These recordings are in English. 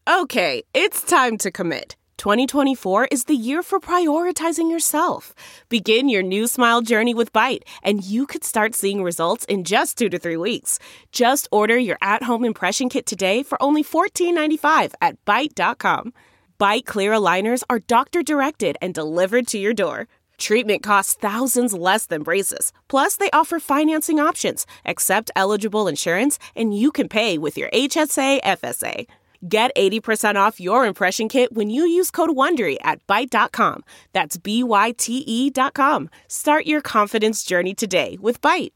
Okay, it's time to commit. 2024 is the year for prioritizing yourself. Begin your new smile journey with Byte, and you could start seeing results in just 2 to 3 weeks. Just order your at-home impression kit today for only $14.95 at Byte.com. Byte Clear aligners are doctor-directed and delivered to your door. Treatment costs thousands less than braces. Plus, they offer financing options, accept eligible insurance, and you can pay with your HSA, FSA. Get 80% off your impression kit when you use code WONDERY at Byte.com. That's BYTE.com. Start your confidence journey today with Byte.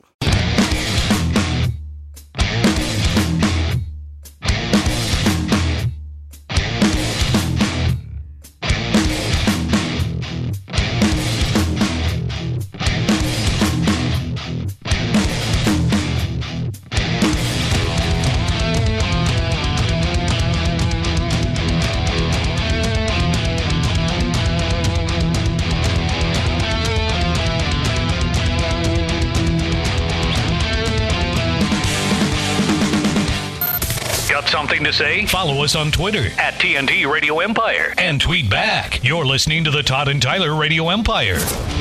Something to say? Follow us on Twitter at TNT Radio Empire and tweet back. You're listening to the Todd and Tyler Radio Empire.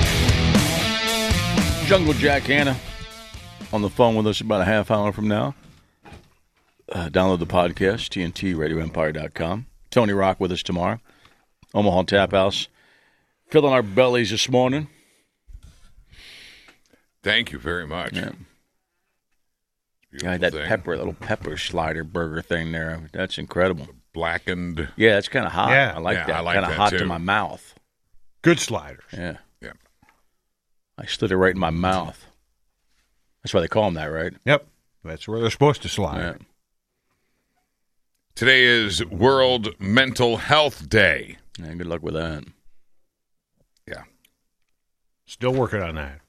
Jungle Jack Hanna on the phone with us about a half hour from now. Download the podcast, TNTRadioEmpire.com. Tony Rock with us tomorrow. Omaha Tap House. Filling our bellies this morning. Thank you very much. Yeah. Yeah, that little pepper slider burger thing there. That's incredible. Blackened. Yeah, that's kind of hot. Yeah. I like that. I like kind of that hot too. to my mouth. Good sliders. Yeah. Yeah. I slid it right in my mouth. That's why they call them that, right? Yep. That's where they're supposed to slide. Yeah. Today is World Mental Health Day. Yeah, good luck with that. Yeah. Still working on that.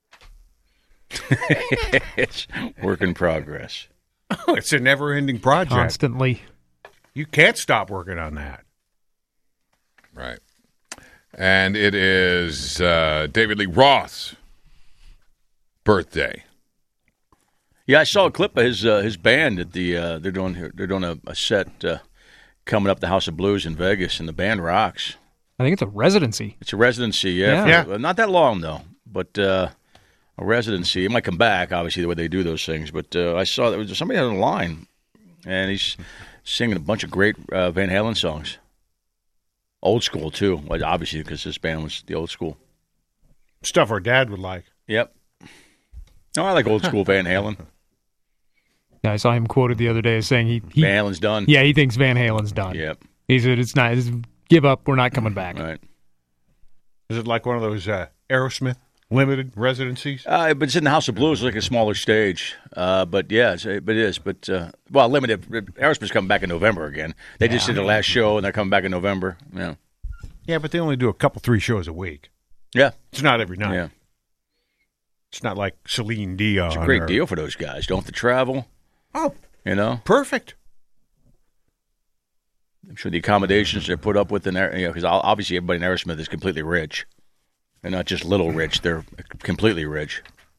It's work in progress. Oh, it's a never-ending project. Constantly. You can't stop working on that. Right. And it is David Lee Roth's birthday. Yeah, I saw a clip of his band at the they're doing a set coming up the House of Blues in Vegas, and the band rocks. I think it's a residency. It's a residency, yeah. Not that long though, but a residency. It might come back, obviously, the way they do those things. But I saw there was somebody on the line, and he's singing a bunch of great Van Halen songs. Old school, too, obviously, because this band was the old school. Stuff our dad would like. Yep. No, I like old school Van Halen. Yeah, I saw him quoted the other day as saying he Van Halen's done. Yeah, he thinks Van Halen's done. Yep. He said it's give up, we're not coming back. Right. Is it like one of those Aerosmith limited residencies? But it's in the House of Blues, like a smaller stage. But yeah, it is. But well, limited. Aerosmith's coming back in November again. They just did the last show, and they're coming back in November. Yeah. Yeah, but they only do a couple, 3 shows a week. Yeah. It's not every night. Yeah. It's not like Celine Dion. It's a great deal for those guys. Don't have to travel. Oh, you know, perfect. I'm sure the accommodations they're put up with in there, because obviously everybody in Aerosmith is completely rich. They're not just little rich; they're completely rich.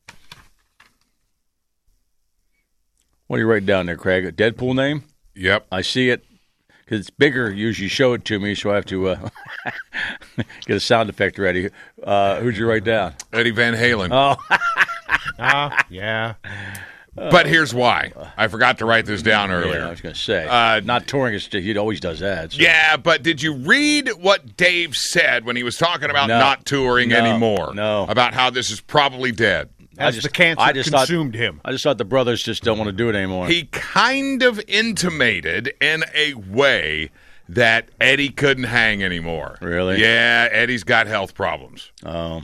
What are you writing down there, Craig? A Deadpool name? Yep. I see it because it's bigger. Usually, show it to me, so I have to get a sound effect ready. Who'd you write down? Eddie Van Halen. Oh, yeah. But here's why. I forgot to write this down earlier. Yeah, I was going to say. Not touring. He always does that. So. Yeah, but did you read what Dave said when he was talking about not touring anymore? No. About how this is probably dead. As the cancer consumed him. I just thought the brothers just don't want to do it anymore. He kind of intimated in a way that Eddie couldn't hang anymore. Really? Yeah, Eddie's got health problems. Oh.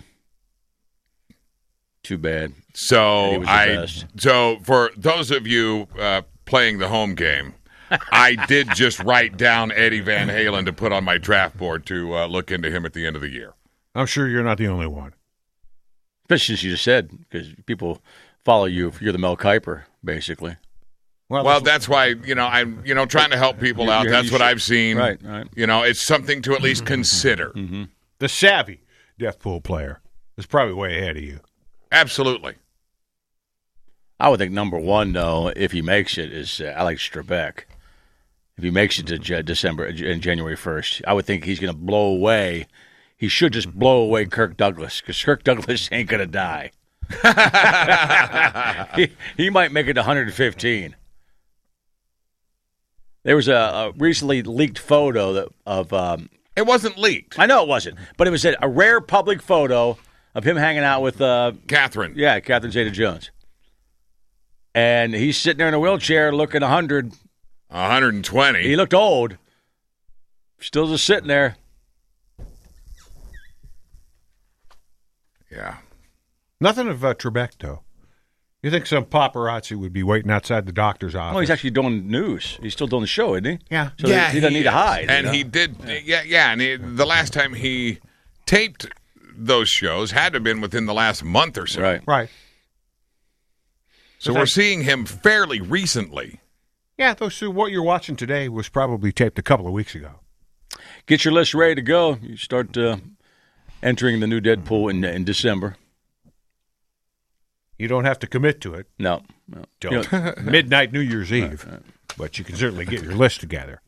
Too bad. So for those of you playing the home game, I did just write down Eddie Van Halen to put on my draft board to look into him at the end of the year. I'm sure you're not the only one. Especially as you just said, because people follow you if you're the Mel Kiper, basically. Well, that's why, I'm trying to help people out. That's what I've seen. Right. It's something to at least consider. Mm-hmm. The savvy death pool player is probably way ahead of you. Absolutely. I would think number one, though, if he makes it, is Alex Trebek. if he makes it to December and January 1st. I would think he's going to blow away. He should just blow away Kirk Douglas because Kirk Douglas ain't going to die. he might make it to 115. There was a recently leaked photo of. It wasn't leaked. I know it wasn't, but it was a rare public photo of him hanging out with Catherine. Yeah, Catherine Zeta-Jones. And he's sitting there in a wheelchair looking 100. 120. He looked old. Still just sitting there. Yeah. Nothing of Trebek, though. You think some paparazzi would be waiting outside the doctor's office? Oh, he's actually doing news. He's still doing the show, isn't he? Yeah. So he doesn't need to hide. And he did. Yeah. And the last time he taped those shows had to have been within the last month or so. Right. So we're seeing him fairly recently. Yeah, so what you're watching today was probably taped a couple of weeks ago. Get your list ready to go. You start entering the new Deadpool in December. You don't have to commit to it. No. Midnight New Year's Eve. But you can certainly get your list together.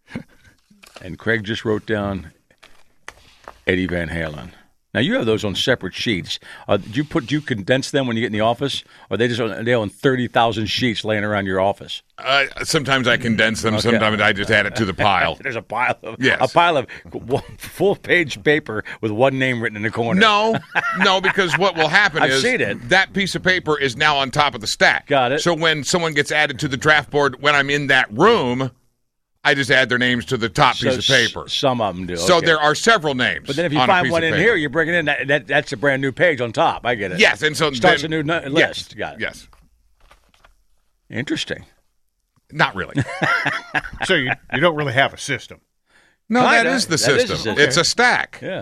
And Craig just wrote down Eddie Van Halen. Now, you have those on separate sheets. Do you condense them when you get in the office? Or are they just on 30,000 sheets laying around your office? Sometimes I condense them. Okay. Sometimes I just add it to the pile. There's a pile of full-page paper with one name written in the corner. No, because what will happen is seen it. That piece of paper is now on top of the stack. Got it. So when someone gets added to the draft board, when I'm in that room, I just add their names to the top piece of paper. Some of them do. So there are several names. But then if you find one in here, you bring it in. That's a brand new page on top. I get it. Yes, and so starts a new list. Yes, got it. Yes. Interesting. Not really. So you don't really have a system. No, that is the system. It's a stack. Yeah.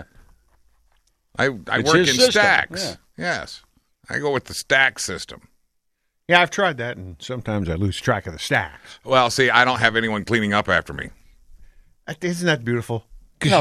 I work in system. stacks. Yeah. Yes. I go with the stack system. Yeah, I've tried that, and sometimes I lose track of the stacks. Well, see, I don't have anyone cleaning up after me. Isn't that beautiful? No,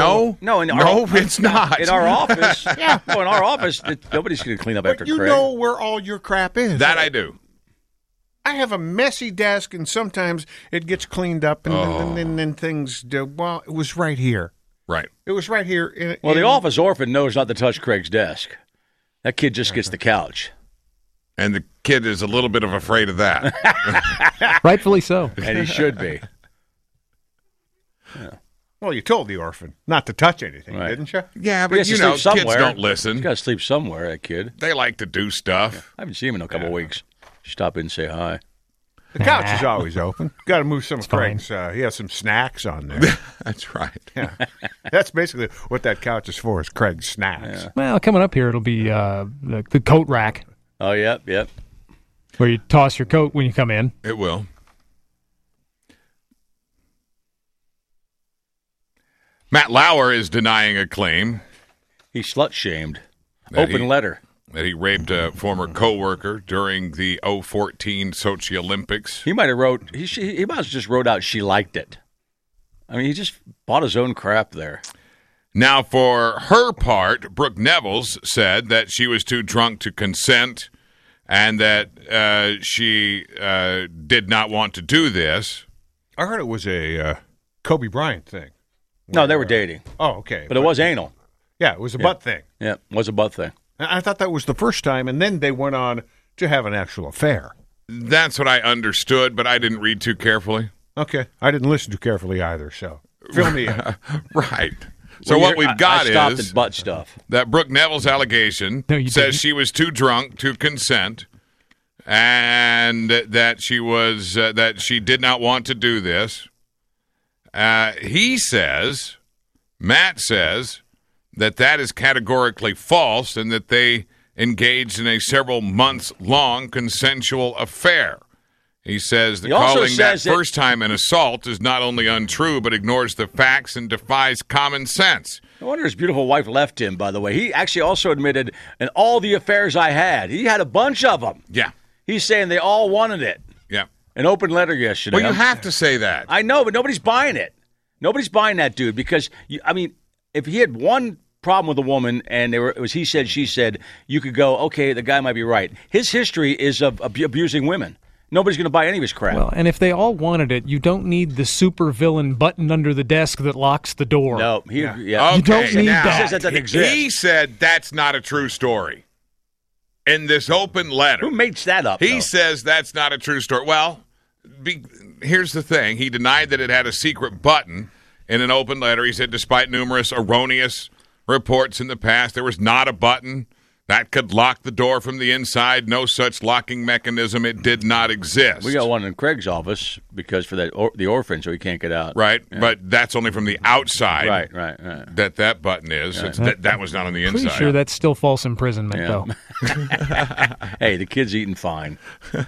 it's not. In our office, in our office, nobody's going to clean up after Craig. You know where all your crap is. That I do. I have a messy desk, and sometimes it gets cleaned up, and then things do. Well, it was right here. Right. It was right here. The office orphan knows not to touch Craig's desk. That kid just gets the couch. And the kid is a little bit afraid of that. Rightfully so. And he should be. Yeah. Well, you told the orphan not to touch anything, didn't you? Yeah, but you know, kids don't listen. He's got to sleep somewhere, that kid. They like to do stuff. Yeah. I haven't seen him in a couple of weeks. Stop in and say hi. The couch is always open. Got to move some of Craig's. He has some snacks on there. That's right. Yeah, that's basically what that couch is for, is Craig's snacks. Yeah. Well, coming up here, it'll be the coat rack. Oh, yep. Where you toss your coat when you come in. It will. Matt Lauer is denying a claim. He slut-shamed. Open letter. That he raped a former co-worker during the 2014 Sochi Olympics. He might have he might have just wrote out she liked it. I mean, he just bought his own crap there. Now, for her part, Brooke Nevels said that she was too drunk to consent and that she did not want to do this. I heard it was a Kobe Bryant thing. No, they were dating. Oh, okay. But it was anal. Yeah, it was a butt thing. Yeah, it was a butt thing. I thought that was the first time, and then they went on to have an actual affair. That's what I understood, but I didn't read too carefully. Okay. I didn't listen too carefully either, so fill me in. Right. So what we've got is butt stuff. That Brooke Nevels' allegation says she was too drunk to consent, and that she was that she did not want to do this. He says, Matt says, that is categorically false, and that they engaged in a several months long consensual affair. He says that calling that first time an assault is not only untrue, but ignores the facts and defies common sense. I wonder his beautiful wife left him, by the way. He actually also admitted, in all the affairs I had, he had a bunch of them. Yeah. He's saying they all wanted it. Yeah. An open letter yesterday. Well, you have to say that. I know, but nobody's buying it. Nobody's buying that dude because, if he had one problem with a woman and it was he said, she said, you could go, okay, the guy might be right. His history is of abusing women. Nobody's going to buy any of his crap. Well, and if they all wanted it, you don't need the supervillain button under the desk that locks the door. No, Okay, you don't need now, that. He says that doesn't exist. He said that's not a true story. In this open letter. Who makes that up? He though? says that's not a true story. Well, here's the thing. He denied that it had a secret button in an open letter. He said despite numerous erroneous reports in the past, there was not a button that could lock the door from the inside. No such locking mechanism. It did not exist. We got one in Craig's office because for the orphan, so he can't get out. Right, yeah. But that's only from the outside. Right. That button is. Right. That was not on the inside. Pretty sure that's still false imprisonment, though. Hey, the kid's eating fine.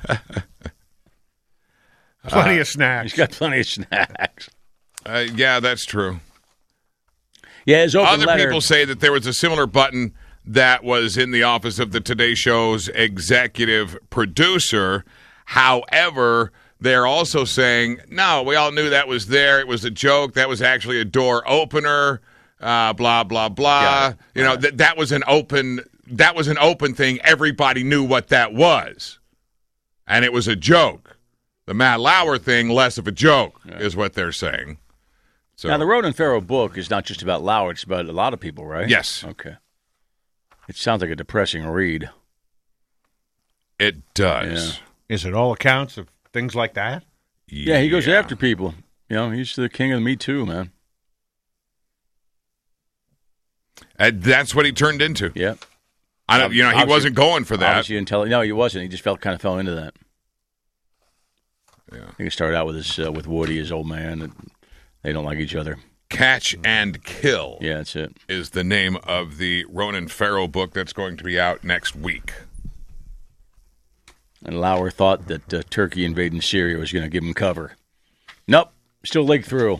Plenty of snacks. He's got plenty of snacks. Yeah, that's true. Yeah, his open Other letter. people say that there was a similar button that was in the office of the Today Show's executive producer. However, they're also saying, no, we all knew that was there. It was a joke. That was actually a door opener. Blah blah blah. You know, that was an open. That was an open thing. Everybody knew what that was, and it was a joke. The Matt Lauer thing, less of a joke, is what they're saying. So Now, the Ronan Farrow book is not just about Lauer. It's about a lot of people, right? Yes. Okay. It sounds like a depressing read. It does. Yeah. Is it all accounts of things like that? Yeah, he goes after people. You know, he's the king of the Me Too, man. And that's what he turned into. Yeah. I don't, he wasn't going for that. Obviously, no, he wasn't. He just kind of fell into that. Yeah. I think it started out with Woody, his old man, and they don't like each other. Catch and Kill. Yeah, that's it. Is the name of the Ronan Farrow book that's going to be out next week. And Lauer thought that Turkey invading Syria was going to give him cover. Nope, still leaked through.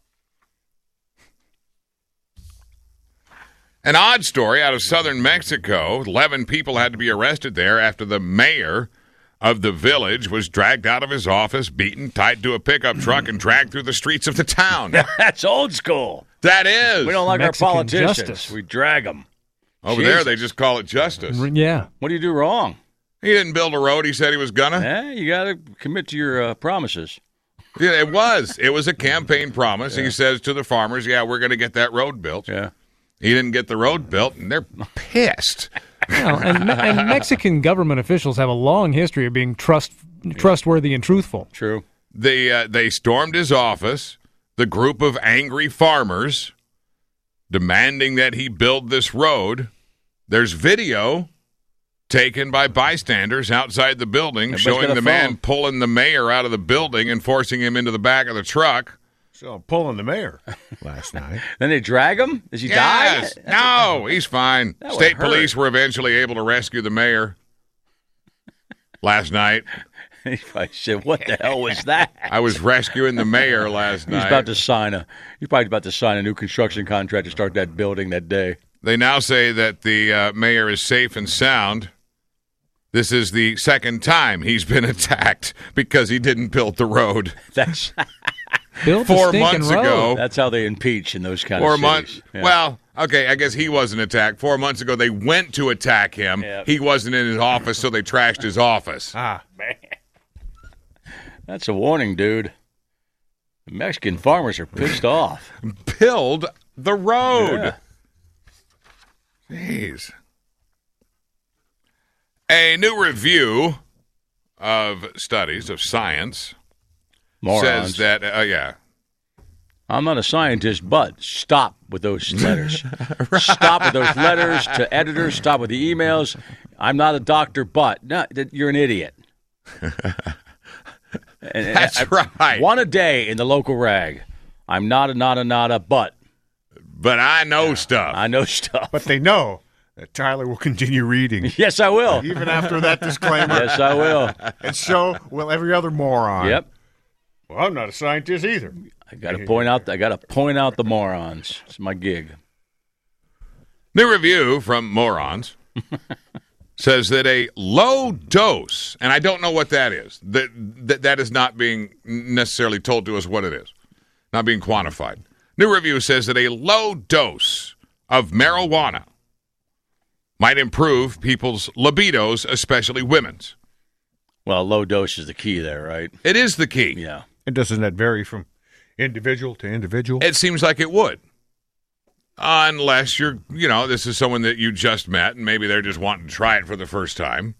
An odd story out of southern Mexico. 11 people had to be arrested there after the mayor of the village was dragged out of his office, beaten, tied to a pickup truck, and dragged through the streets of the town. That's old school. That is. We don't like Mexican our politicians. justice. We drag them. Over there, they just call it justice. Yeah. What do you do wrong? He didn't build a road he said he was gonna. Yeah, you got to commit to your promises. Yeah, it was. It was a campaign promise. He says to the farmers, yeah, we're going to get that road built. Yeah. He didn't get the road built, and they're pissed. Well, and Mexican government officials have a long history of being trustworthy and truthful. True. They stormed his office, the group of angry farmers, demanding that he build this road. There's video taken by bystanders outside the building showing the man pulling the mayor out of the building and forcing him into the back of the truck. So I'm pulling the mayor last night. Then they drag him? Does he Yes. die? No, he's fine. That would State hurt. police were eventually able to rescue the mayor last night. He probably said, what the hell was that? I was rescuing the mayor last night. He's probably about to sign a new construction contract to start that building that day. They now say that the mayor is safe and sound. This is the second time he's been attacked because he didn't build the road. That's Build 4 the months stinking road. ago. that's how they impeach in those kind 4 of months. cities. Yeah. Well, okay, I guess he wasn't attacked. 4 months ago, they went to attack him. Yeah. He wasn't in his office, so they trashed his office. Man. That's a warning, dude. The Mexican farmers are pissed off. Build the road. Yeah. Jeez. A new review of studies of science Morons. says that, I'm not a scientist, but stop with those letters. Stop with those letters to editors. Stop with the emails. I'm not a doctor, but no, you're an idiot. That's right. One a day in the local rag. I'm not a, but But I know stuff. I know stuff. But they know that Tyler will continue reading. Yes, I will. Even after that disclaimer. Yes, I will. And so will every other moron. Yep. Well, I'm not a scientist either. I got to point out the morons. It's my gig. New review from Morons says that a low dose, and I don't know what that is. That is not being necessarily told to us what it is, not being quantified. New review says that a low dose of marijuana might improve people's libidos, especially women's. Well, low dose is the key there, right? It is the key. Yeah. And doesn't that vary from individual to individual? It seems like it would. Unless this is someone that you just met, and maybe they're just wanting to try it for the first time.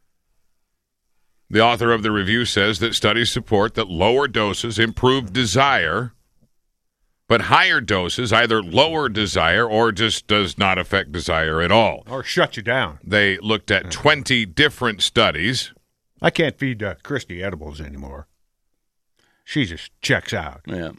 The author of the review says that studies support that lower doses improve desire, but higher doses either lower desire or just does not affect desire at all. Or shut you down. They looked at 20 different studies. I can't feed Christy edibles anymore. She just checks out. Yeah.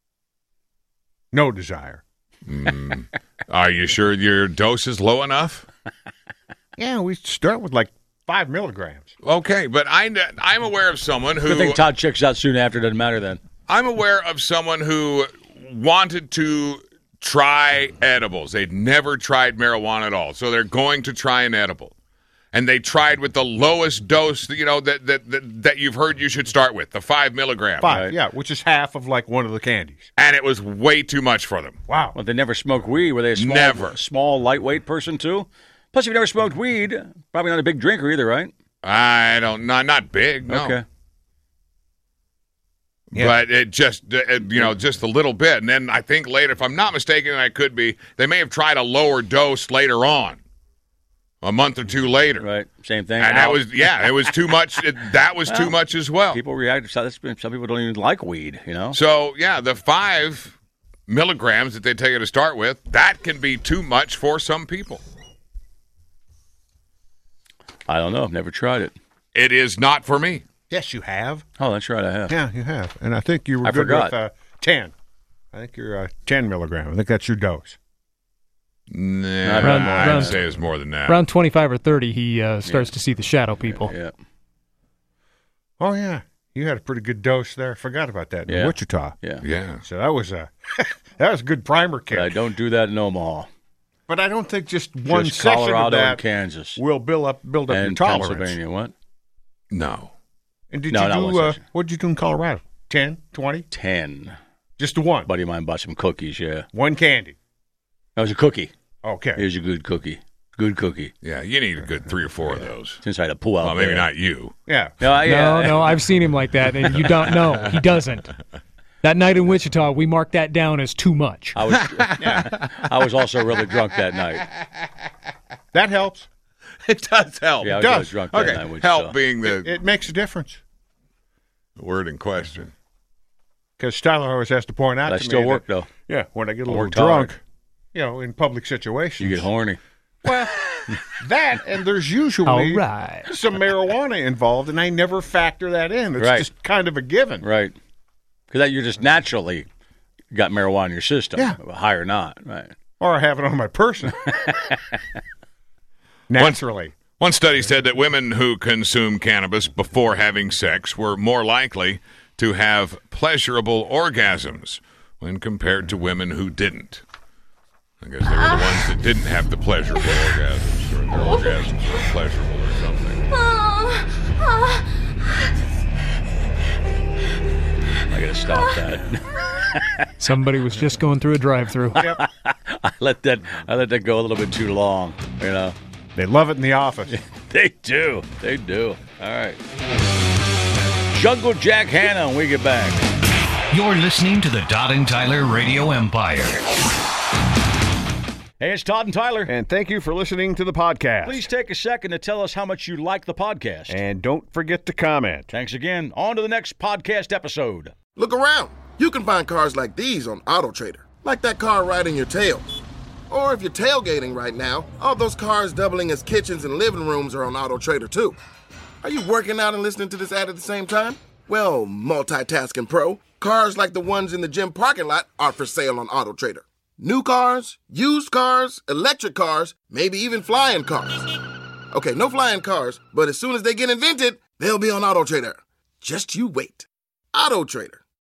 No desire. Are you sure your dose is low enough? Yeah, we start with like 5 milligrams. Okay, but I'm aware of someone who... Good thing Todd checks out soon after. Doesn't matter then. I'm aware of someone who wanted to try edibles. They'd never tried marijuana at all, so they're going to try an edible. And they tried with the lowest dose, that you've heard you should start with, the 5 milligrams. 5, right? yeah, which is half of like one of the candies. And it was way too much for them. Wow. Well, they never smoked weed. Were they a small, lightweight person, too? Plus, if you never smoked weed, probably not a big drinker either, right? Not big, no. Okay. Yeah. But it just, just a little bit. And then I think later, if I'm not mistaken, and I could be, they may have tried a lower dose later on. A month or two later. Right. Same thing. And that was, it was too much. That was too much as well. People react. Some people don't even like weed, So, the 5 milligrams that they tell you to start with, that can be too much for some people. I don't know. I've never tried it. It is not for me. Yes, you have. Oh, that's right. I have. Yeah, you have. And I think you were I good forgot. with 10. I think you're 10 milligrams. I think that's your dose. Nah, I'd say it's more than that. Around 25 or 30, he starts to see the shadow people. Yeah. Oh, yeah. You had a pretty good dose there. Forgot about that in Wichita. Yeah. So that was a good primer kick. But I don't do that in Omaha. But I don't think just one Just session Colorado of that and Kansas. will build up and your tolerance. Pennsylvania. What? No. And did No, you not one do? session. What did you do in Colorado? 10, 20? 10. Just the one. Buddy of mine bought some cookies. Yeah. One candy. That was a cookie. Okay. Here's a good cookie. Good cookie. Yeah, you need a good 3 or 4 of those. Since I had to pull out. Well, maybe not you. Yeah. No, I've seen him like that, and you don't know. He doesn't. That night in Wichita, we marked that down as too much. I was also really drunk that night. That helps. It does help. Yeah, I was does. really drunk that night. Which, Help being the It makes a difference. word in question. Because Tyler always has to point out But I to still me work, that, though. Yeah, when I get a I little worked drunk, hard. in public situations. You get horny. Well, that, and there's usually All right. some marijuana involved, and I never factor that in. It's Right. just kind of a given. Right. Because you just naturally got marijuana in your system. Yeah. High or not. Right. Or I have it on my person. Naturally. One study said that women who consume cannabis before having sex were more likely to have pleasurable orgasms when compared to women who didn't. I guess they were the ones that didn't have the pleasurable orgasms, or their orgasms were pleasurable or something. I got to stop that. Somebody was just going through a drive-through. Yep. I let that go a little bit too long. They love it in the office. They do. They do. All right. Jungle Jack Hanna when we get back. You're listening to the Todd and Tyler Radio Empire. Hey, it's Todd and Tyler. And thank you for listening to the podcast. Please take a second to tell us how much you like the podcast. And don't forget to comment. Thanks again. On to the next podcast episode. Look around. You can find cars like these on AutoTrader, like that car riding your tail. Or if you're tailgating right now, all those cars doubling as kitchens and living rooms are on AutoTrader too. Are you working out and listening to this ad at the same time? Well, multitasking pro, cars like the ones in the gym parking lot are for sale on AutoTrader. New cars, used cars, electric cars, maybe even flying cars. Okay, no flying cars, but as soon as they get invented, they'll be on AutoTrader. Just you wait. AutoTrader.